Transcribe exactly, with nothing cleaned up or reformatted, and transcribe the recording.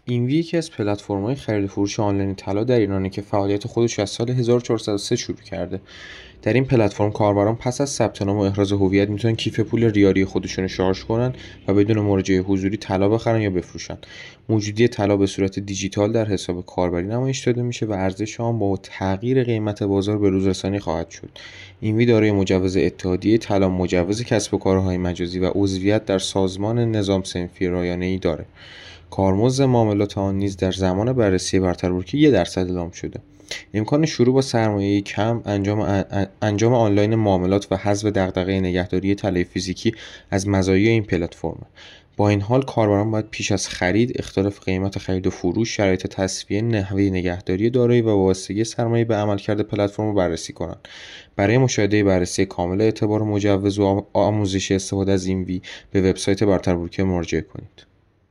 اینوی یکی از پلتفرم‌های خرید و فروش آنلاین طلا در ایرانه که فعالیت خودش از سال هزار و چهارصد و سه شروع کرده. در این پلتفرم کاربران پس از ثبت نام و احراز هویت میتونن کیف پول ریالی خودشون رو شارژ کنن و بدون مراجعه حضوری طلا بخرن یا بفروشن. موجودی طلا به صورت دیجیتال در حساب کاربری نمایش داده میشه و ارزش آن با تغییر قیمت بازار به روز رسانی خواهد شد. اینوی دارای مجوز اتحادیه طلا، مجوز کسب و کارهای مجازی و عضویت در سازمان نظام صنفی رایانه‌ای داره. کارمزد معاملات آن نیز در زمان بررسی برتربورکی یک درصد اعلام شده. امکان شروع با سرمایه کم، انجام انجام آنلاین معاملات و حذف دغدغه نگهداری طلای فیزیکی از مزایای این پلتفرم. با این حال کاربران باید پیش از خرید اختلاف قیمت خرید و فروش، شرایط تصفیه، نحوه نگهداری دارایی و وابستگی سرمایه به عملکرد پلتفرم رو بررسی کنند. برای مشاهده بررسی کامل اعتبار مجوز و آموزش استفاده از اینوی به وبسایت برتربورکی مراجعه کنید.